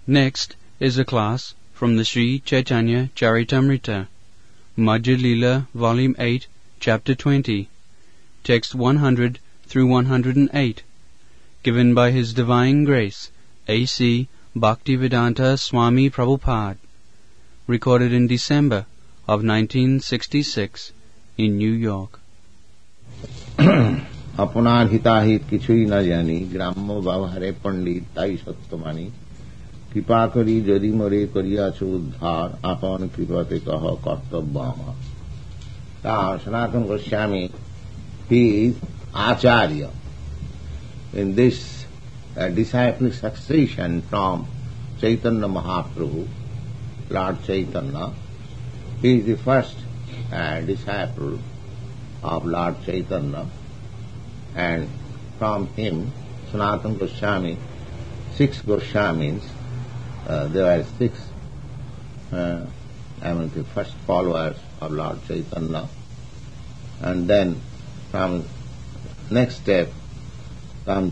Next is a class from the Sri Chaitanya Charitamrita, Madhya Leela, Volume 8, Chapter 20, Text 100 through 108, given by His Divine Grace, A.C. Bhaktivedanta Swami Prabhupada, recorded in December of 1966 in New York. আপনার হিতাহিত কিছুই না জানি, গ্রাম্য ব্যবহারে পণ্ডিত তাই সত্যমানি, কৃপা করি যদি মরে করিয়াছ উদ্ধার, আপন কৃপাতে কহ কর্তব্য আমার। Sanatana Goswami, he is Acharya in this disciplic succession from Chaitanya Mahaprabhu, Lord Chaitanya. He is the first disciple of Lord Chaitanya, and from him Sanatana Goswami, 6 Goswamis, there were 6 the first followers of Lord Chaitanya, and then from next step comes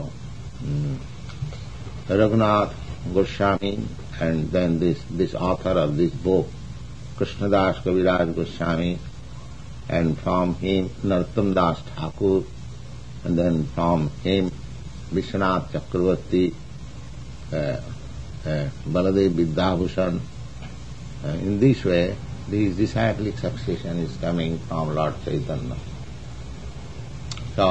Raghunath Goswami, and then this author of this book, Krishnadas Kaviraj Goswami, and from him Narottam Das Thakur, and then from him Vishwanath Chakravarti, Baladev Vidyabhushan. In this way, this disciplic succession is coming from Lord Chaitanya. So,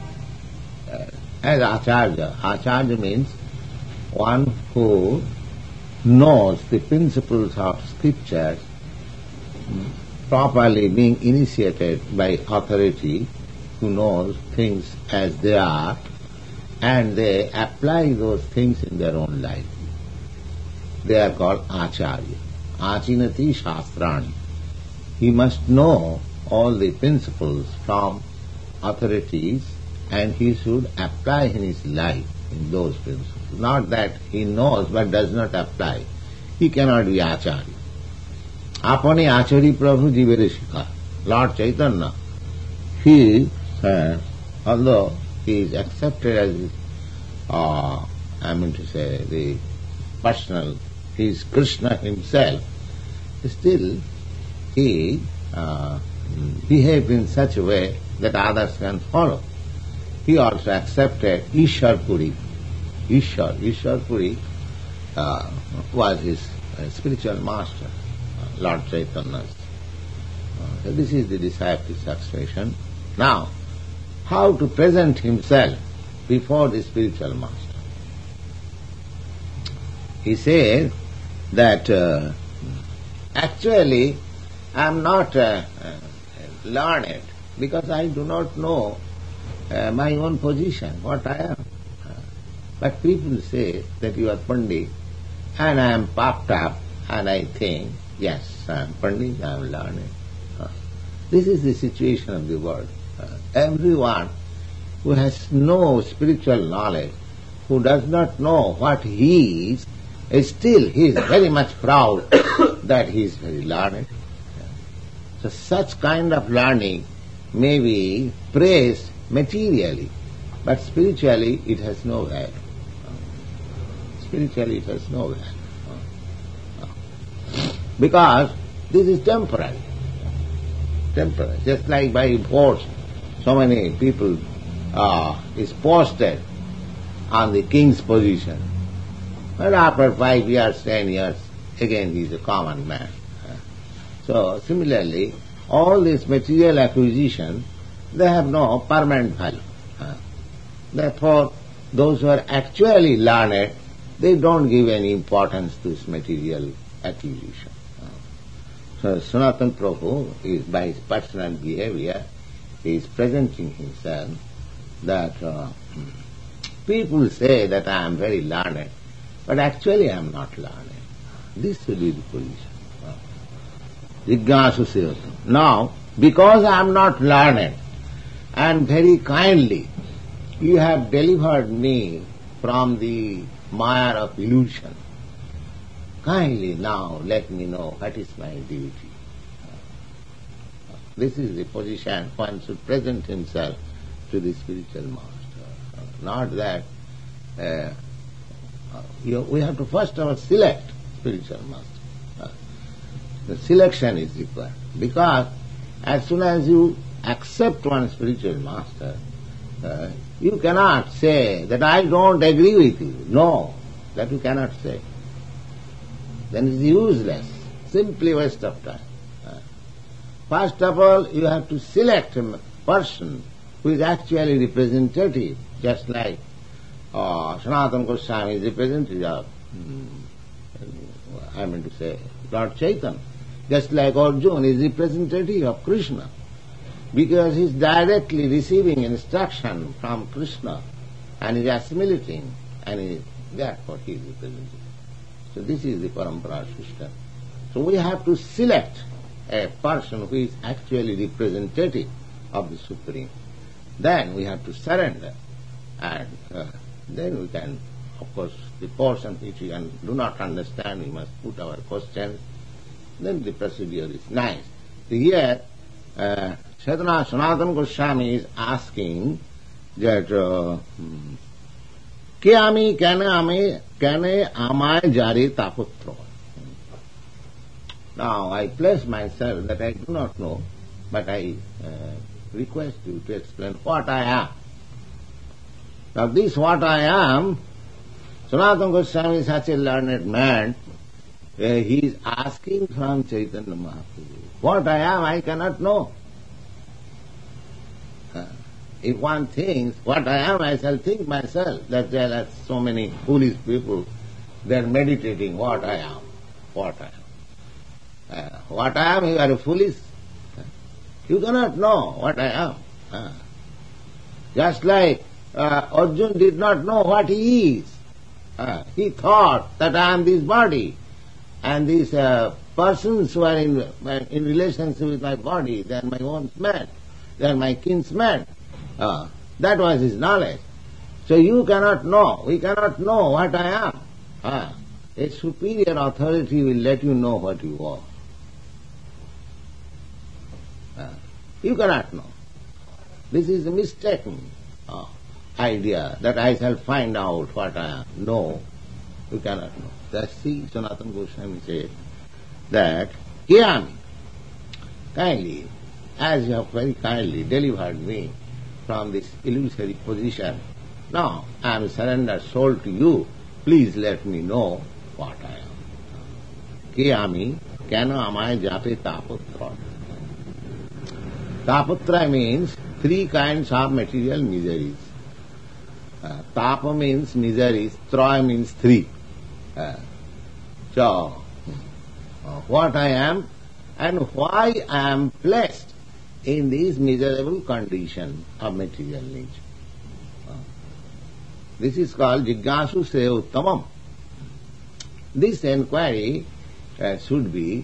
as Acharya means one who knows the principles of scriptures, properly being initiated by authority, who knows things as they are, and they apply those things in their own life. They are called Acharya. Achinati Shastrani. He must know all the principles from authorities, and he should apply in his life in those principles. Not that he knows but does not apply. He cannot be Acharya. Apane Achari Prabhu Jivere Shikha. Lord Chaitanya, he, although he is accepted as, the personal, he is Krishna himself, still he behaved in such a way that others can follow. He also accepted Ishwar Puri. Ishwar Puri was his spiritual master, Lord Chaitanya's. So this is the disciplic succession. Now, how to present himself before the spiritual master? He said that actually I am not learned because I do not know my own position, what I am. But people say that you are Pandit, and I am puffed up, and I think, yes, I am Pandit, I am learned. This is the situation of the world. Everyone who has no spiritual knowledge, who does not know what he is still he is very much proud that he is very learned. So such kind of learning may be praised materially, but spiritually it has no value. Spiritually it has no value. Because this is temporary. Temporary. Just like by force, so many people is posted on the king's position. But after 5 years, 10 years, again he is a common man. So similarly, all this material acquisition, they have no permanent value. Therefore, those who are actually learned, they don't give any importance to this material acquisition. So Sanatana Prabhu is, by his personal behavior, he is presenting himself that people say that I am very learned, but actually I am not learned. This will be the position. Jignasu Sivasam. Now, because I am not learned, and very kindly you have delivered me from the mire of illusion, kindly now let me know what is my duty. This is the position one should present himself to the spiritual master. Not that We have to first of all select spiritual master. The selection is required. Because as soon as you accept one spiritual master, you cannot say that I don't agree with you. No, that you cannot say. Then it's useless, simply waste of time. First of all, you have to select a person who is actually representative, just like Sanatana Goswami is representative of, Lord Chaitanya. Just like Arjuna is representative of Krishna, because he is directly receiving instruction from Krishna and is assimilating, and therefore he is representative. So this is the parampara system. So we have to select a person who is actually representative of the Supreme. Then we have to surrender, and then we can, of course, the portion which we do not understand, we must put our questions. Then the procedure is nice. So here, Sanatana Goswami is asking that Kyami kane amay jare taputra. Now I place myself that I do not know, but I request you to explain what I am. Now this what I am, Sanatana Goswami is such a learned man, he is asking from Chaitanya Mahaprabhu. What I am, I cannot know. If one thinks, what I am, I shall think myself. That there are so many foolish people, they are meditating, what I am, what I am. What I am, you are foolish. You cannot know what I am. Just like Arjuna did not know what he is. He thought that I am this body, and these persons who are in relationship with my body, they are my own men, they are my kinsmen. That was his knowledge. So you cannot know, we cannot know what I am. A superior authority will let you know what you are. You cannot know. This is a mistaken idea that I shall find out what I am. No, you cannot know. That's see, Sanatana Goswami said that, Kyami, kindly, as you have very kindly delivered me from this illusory position, now I am surrendered soul to you, please let me know what I am. Kyami, kena amay jate taputra. Taputra means three kinds of material miseries. Tapa means miseries, traya means three. So, what I am and why I am placed in this miserable condition of material nature. This is called Jignasu Sreya Uttamam. This inquiry should be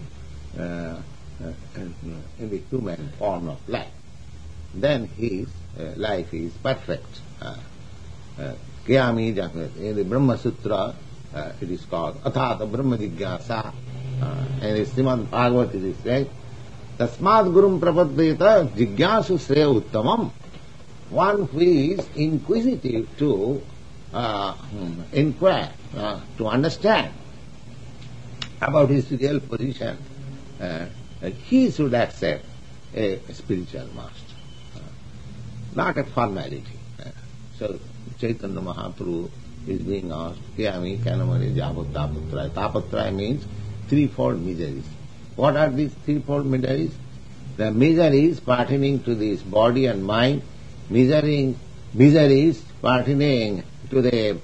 in the human form of life. Then his life is perfect. Kyami Jagrat. In the Brahma Sutra, it is called Athata Brahma Jigyasa. In the Srimad Bhagavad it is said, Tasmad Gurum Prapaddayata Jigyasu Sreya Uttamam. One who is inquisitive to inquire, to understand about his real position, he should accept a spiritual master, not a formality. So Chaitanya Mahaprabhu is being asked, Kyami Kanamani Javat Taputra. Taputra means threefold miseries. What are these threefold miseries? The miseries pertaining to this body and mind, miseries pertaining to the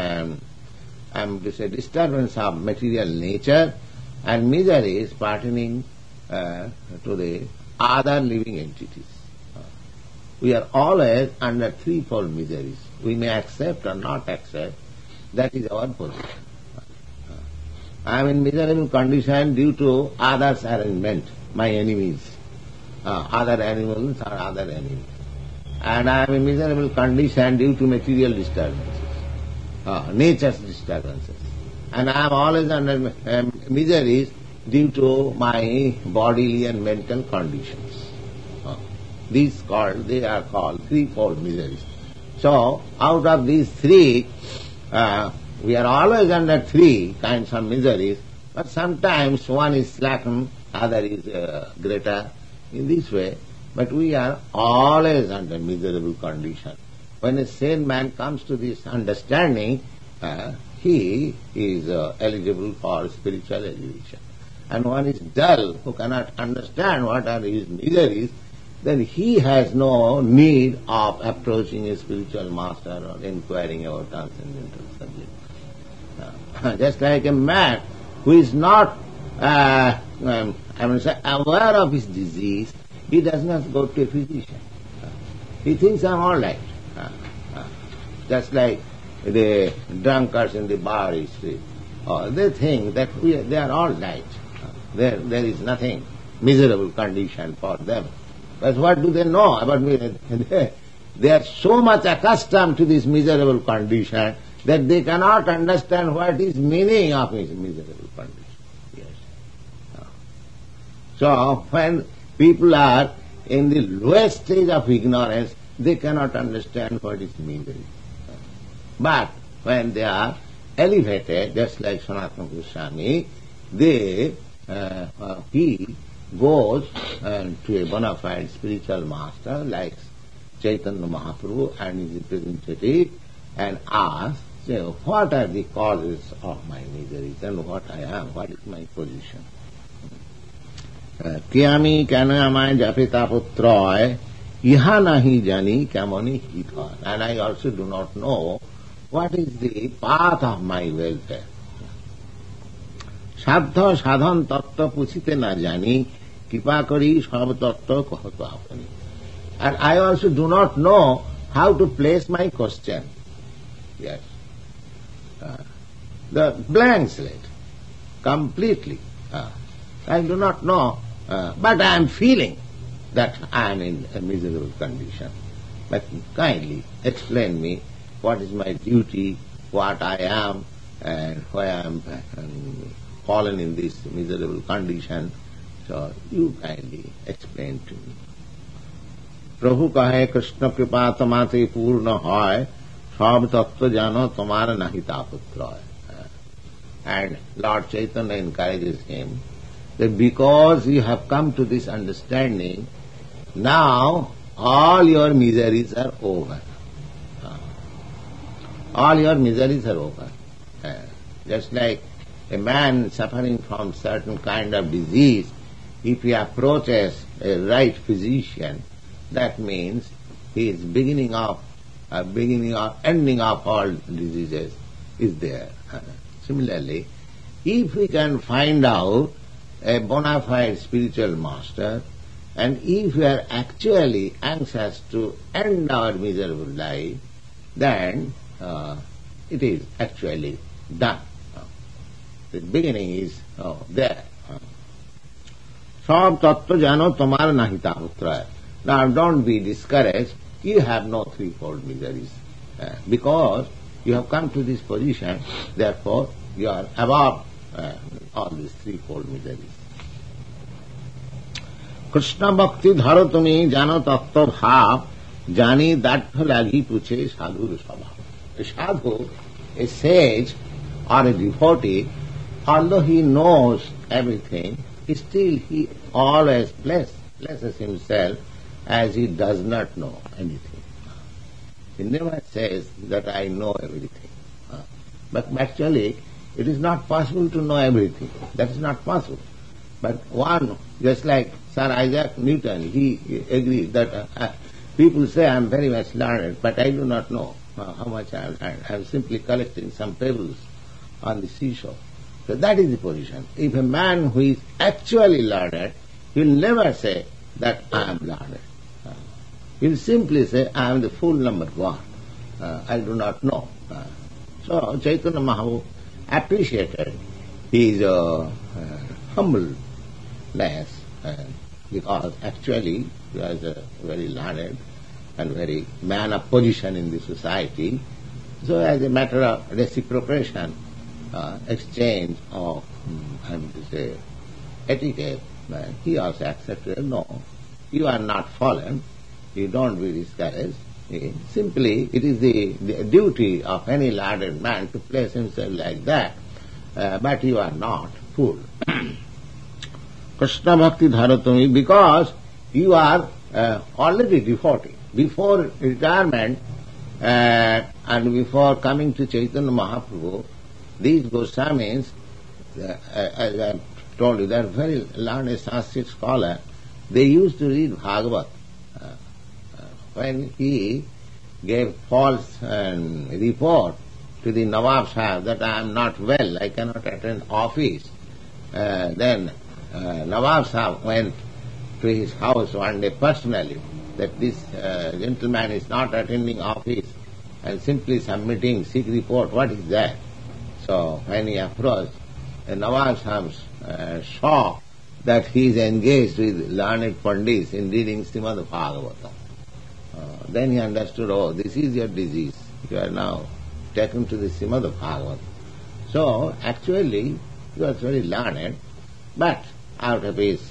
disturbance of material nature, and miseries pertaining to the other living entities. We are always under threefold miseries. We may accept or not accept. That is our position. I am in miserable condition due to others' arrangement, my enemies, other animals or other enemies. And I am in miserable condition due to material disturbances, nature's disturbances. And I am always under miseries due to my bodily and mental conditions. They are called threefold miseries. So, out of these three, we are always under three kinds of miseries, but sometimes one is slackened, other is greater in this way, but we are always under miserable condition. When a sane man comes to this understanding, he is eligible for spiritual elevation. And one is dull, who cannot understand what are his miseries, then he has no need of approaching a spiritual master or inquiring about transcendental subjects. Just like a man who is not aware of his disease, he does not go to a physician. He thinks I'm all right. Just like the drunkards in the bar street. They think that they are all right. There is nothing miserable condition for them. But what do they know about me? They are so much accustomed to this miserable condition that they cannot understand what is meaning of this miserable condition. Yes. So when people are in the lowest stage of ignorance, they cannot understand what is misery. But when they are elevated, just like Sanatana Goswami, he goes to a bona fide spiritual master like Chaitanya Mahaprabhu and his representative and asks, what are the causes of my miseries and what I am, what is my position? Kiyami kanamai japita putroy iha nahi jani kamani hita. And I also do not know what is the path of my welfare. Sadha sadhan tattva puchite na jani kipa kari sab tattva kahato apani. And I also do not know how to place my question. Yes. The blank slate. Completely. I do not know, but I am feeling that I am in a miserable condition. But kindly explain me what is my duty, what I am, and why I am fallen in this miserable condition. So you kindly explain to me. Prabhu kahe Krishna kripa tamate purna hoy, sab tattva jano tamara nahi taputra. And Lord Chaitanya encourages him that because you have come to this understanding, now all your miseries are over. All your miseries are over. Just like a man suffering from certain kind of disease, if he approaches a right physician, that means he is ending of all diseases is there. Similarly, if we can find out a bona fide spiritual master, and if we are actually anxious to end our miserable life, then it is actually done. The beginning is there. Sab tattva jano tamara nahi taputra. Now don't be discouraged. You have no threefold miseries. Because you have come to this position, therefore you are above all these threefold miseries. Krishna bhakti dharo tumi jano tattva bhav jani dattha lagi puche sadhu sabha. A sadhu, a sage or a devotee, although he knows everything, still he always places himself as he does not know anything. He never says that I know everything. But actually, it is not possible to know everything. That is not possible. But one, just like Sir Isaac Newton, he agrees that people say I am very much learned, but I do not know how much I have learned. I am simply collecting some pebbles on the seashore. So that is the position. If a man who is actually learned, he will never say that I am learned. He will simply say, I am the fool number one. I do not know. So Chaitanya Mahaprabhu appreciated his humbleness because actually he was a very learned and very man of position in the society. So as a matter of reciprocation, exchange of, etiquette, he also accepted, no, you are not fallen, you don't be discouraged, Simply, it is the duty of any learned man to place himself like that. But you are not fool. Krishna Bhakti Dharatami, because you are already devotee. Before retirement and before coming to Chaitanya Mahaprabhu, these Goswamis, as I told you, they are very learned Sanskrit scholar. They used to read Bhagavat. When he gave false report to the Nawab Sahib that I am not well, I cannot attend office, then Nawab Sahib went to his house one day personally, that this gentleman is not attending office and simply submitting sick report. What is that? So when he approached, Nawab Sahib saw that he is engaged with learned pandits in reading Srimad Bhagavatam. Then he understood, oh, this is your disease. You are now taken to the Srimad Bhagavatam. So actually, he was very learned, but out of his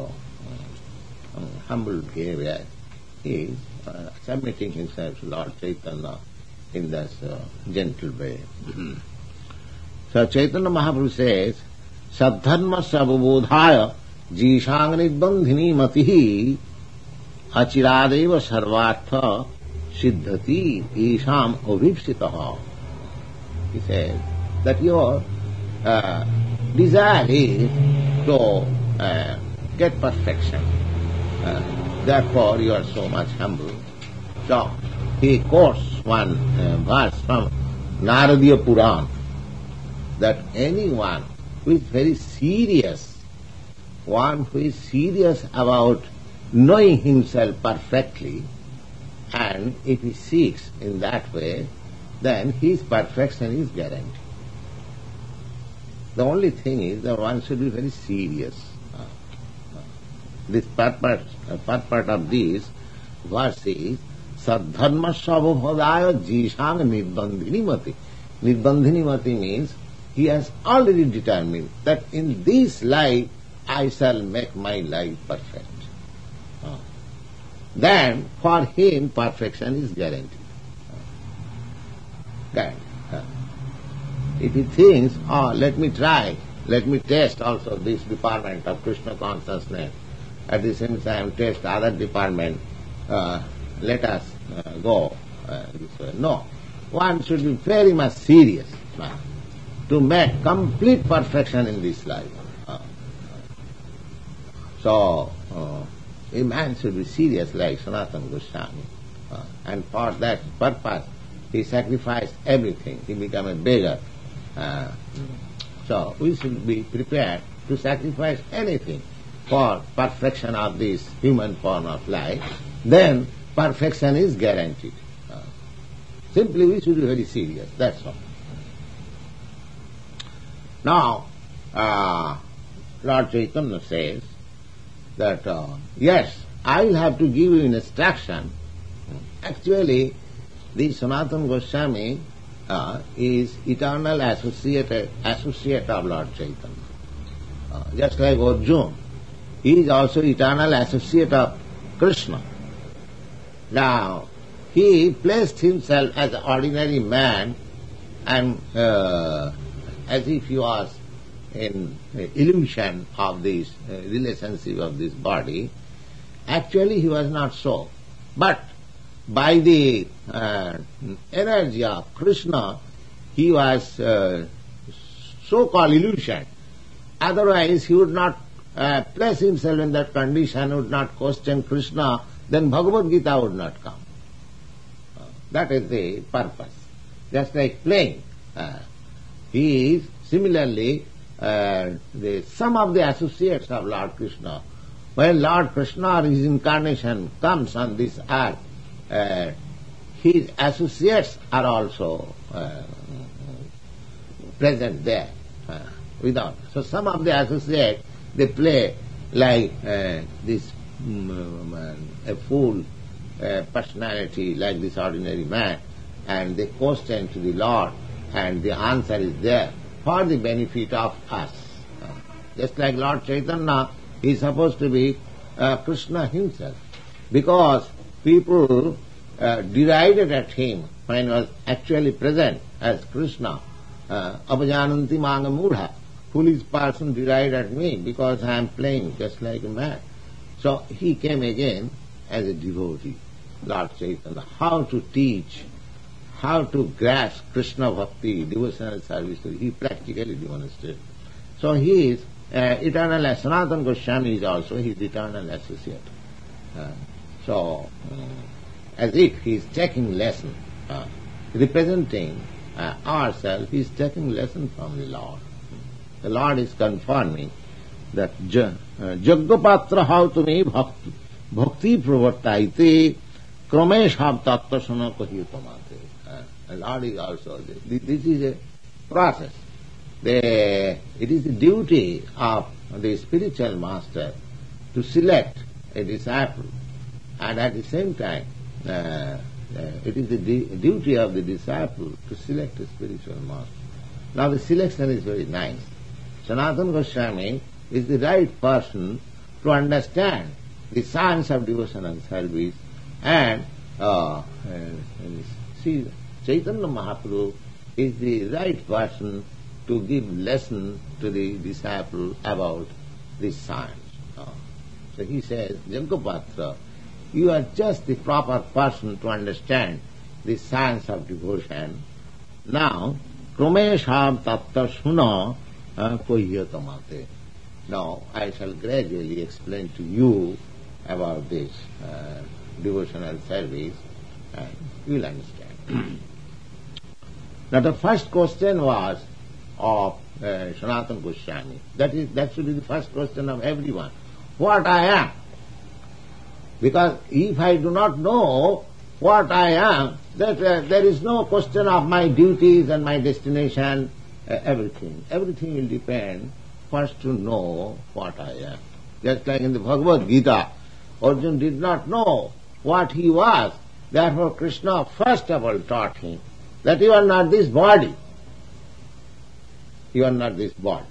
humble behavior, he is submitting himself to Lord Chaitanya in this gentle way. So Chaitanya Mahaprabhu says, Saddharma sabodhaya jishang nidbandhini matihi achiradeva sarvartha siddhati isham avipsitaha. He says that your desire is to get perfection. Therefore you are so much humble. So he quotes one verse from Naradiya Puran, that anyone who is very serious, one who is serious about knowing himself perfectly, and if he seeks in that way, then his perfection is guaranteed. The only thing is that one should be very serious. This purport of this verse is Saddharma Sabodhaya Jishang Nirbandhini Mati. Nirbandhini Mati means he has already determined that in this life I shall make my life perfect. Then for him perfection is guaranteed. If he thinks, oh, let me try, let me test also this department of Krishna consciousness, at the same time test other department, let us go this way. No, one should be very much serious to make complete perfection in this life. So a man should be serious like Sanatana Goswami, and for that purpose he sacrificed everything. He became a beggar. So we should be prepared to sacrifice anything for perfection of this human form of life. Then perfection is guaranteed. Simply we should be very serious, that's all. Now, Lord Chaitanya says that, yes, I will have to give you an instruction. Actually, the Sanatana Goswami is eternal associate of Lord Chaitanya. Just like Arjuna, he is also eternal associate of Krishna. Now, he placed himself as an ordinary man and as if he was in illusion of this relationship of this body. Actually, he was not so. But by the energy of Krishna, he was so-called illusion. Otherwise, he would not place himself in that condition, would not question Krishna, then Bhagavad Gita would not come. That is the purpose. Just like playing. He is similarly some of the associates of Lord Krishna. When Lord Krishna or his incarnation comes on this earth, his associates are also present there without. So some of the associates, they play like this a fool personality, like this ordinary man, and they question to the Lord, and the answer is there for the benefit of us. Just like Lord Chaitanya, he is supposed to be Krishna himself. Because people derided at him when he was actually present as Krishna. Apajananti manga mudha. Foolish person derided at me because I am playing just like a man. So he came again as a devotee, Lord Chaitanya, how to teach, how to grasp Krishna bhakti, devotional service, he practically demonstrated. So he is eternal, Sanatana Goswami is also his eternal associate. As if he is taking lesson, representing ourselves, he is taking lesson from the Lord. The Lord is confirming that Jaggapatra how to me bhakti pravartaite kramesha tattva suna kahiutamate. The Lord is also, this is a process. It is the duty of the spiritual master to select a disciple, and at the same time it is the duty of the disciple to select a spiritual master. Now the selection is very nice. Sanatana Goswami is the right person to understand the science of devotional service, and see, Chaitanya Mahaprabhu is the right person to give lesson to the disciple about this science. So he says, Jaggapatra, you are just the proper person to understand the science of devotion. Now, Kramesham tattva suna kohyatamate. Now, I shall gradually explain to you about this devotional service, and you will understand. Now, the first question was of Sanatana Goswami. That should be the first question of everyone. What I am. Because if I do not know what I am, there is no question of my duties and my destination, everything. Everything will depend first to know what I am. Just like in the Bhagavad Gita, Arjuna did not know what he was. Therefore Krishna first of all taught him that you are not this body. You are not this body.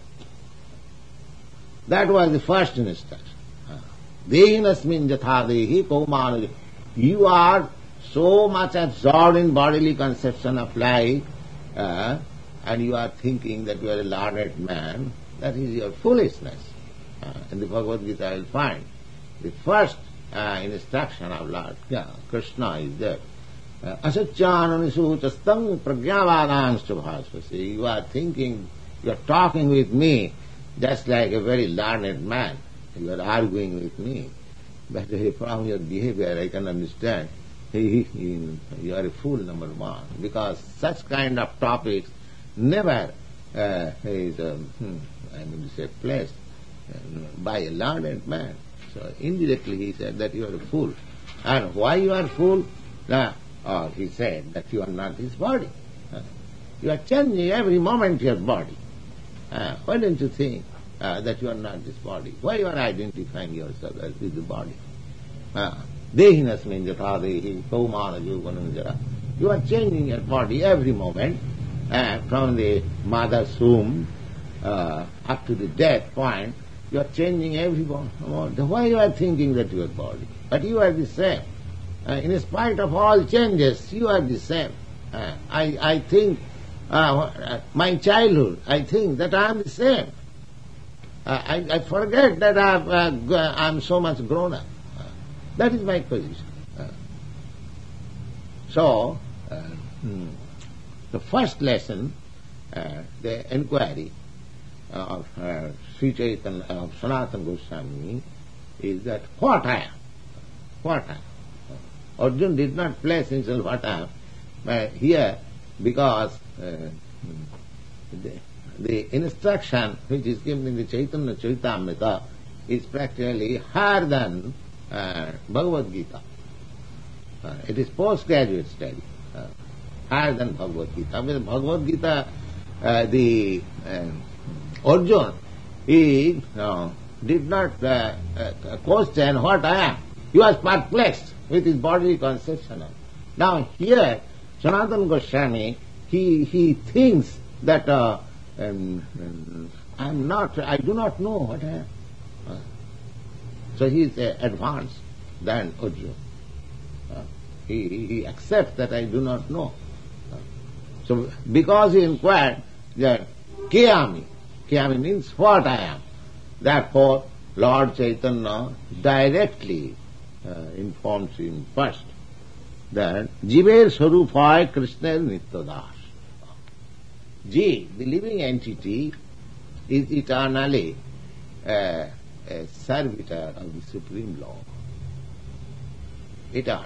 That was the first instruction. Dehinasmin jatha dehi kaumana. You are so much absorbed in bodily conception of life, and you are thinking that you are a learned man. That is your foolishness. In the Bhagavad Gita I will find the first instruction of Lord Krishna is there. Asacyananisuchastam pragyavadanscha bhasvasi. You are thinking, you are talking with me just like a very learned man. You are arguing with me. But from your behavior I can understand you are a fool, number one, because such kind of topics never is placed by a learned man. So indirectly he said that you are a fool. And why you are a fool? He said that you are not this body. You are changing every moment your body. Why don't you think that you are not this body? Why you are identifying yourself as with the body? Dehinasmin jatha dehi kaumana yogananjara. You are changing your body every moment, from the mother's womb up to the death point. You are changing every moment. Why you are thinking that you are body? But you are the same. In spite of all changes, you are the same. I think, my childhood, I think that I am the same. I forget that I am so much grown up. That is my position. So, the first lesson, the inquiry of Sri Chaitanya, of Sanatana Goswami, is that what I am? What I am? Arjuna did not place himself what I am here, because the instruction which is given in the Chaitanya Charitamrita is practically higher than Bhagavad Gita. It is postgraduate study, higher than Bhagavad Gita. With Bhagavad Gita, the Arjuna, he did not question what I am. He was perplexed with his bodily conception. Now here, Sanatana Goswami, he thinks that I do not know what I am. So he is advanced than Arjuna. He accepts that I do not know. So, because he inquired that Kiyami means what I am. Therefore, Lord Chaitanya directly informs him first that Jiver Swarupaya Krishna Nityadas. Ji, the living entity, is eternally a servitor of the Supreme Lord. Eternal.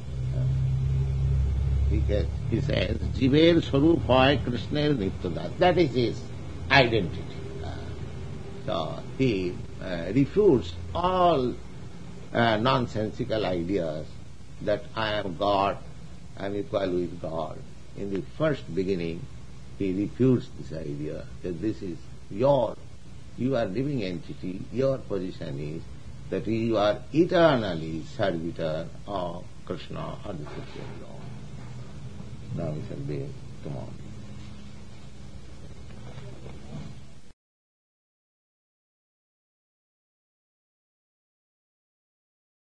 He says, Jiver Swarupaya Krishna Nityadas. That is his identity. So he refutes all nonsensical ideas that I am God, I am equal with God. In the first beginning, he refutes this idea that this is you are living entity, your position is that you are eternally servitor of Krishna or the Supreme Lord. Now we shall be tomorrow.